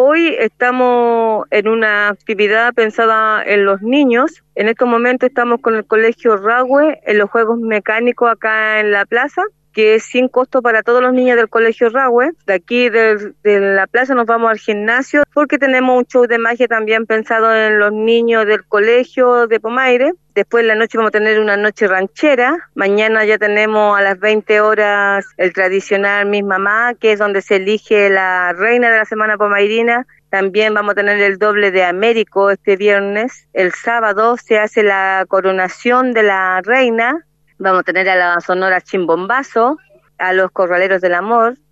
Hoy estamos en una actividad pensada en los niños. En estos momentos estamos con el Colegio Rahue en los juegos mecánicos acá en la plaza, que es sin costo para todos los niños del Colegio Rahue. De aquí de la plaza nos vamos al gimnasio porque tenemos un show de magia también pensado en los niños del colegio de Pomaire. Después en la noche vamos a tener una noche ranchera. Mañana ya tenemos a las 20 horas el tradicional Miss Mamá, que es donde se elige la reina de la semana pomairina. También vamos a tener el doble de Américo este viernes. El sábado se hace la coronación de la reina. Vamos a tener a la Sonora Chimbombazo, a los Corraleros del Amor.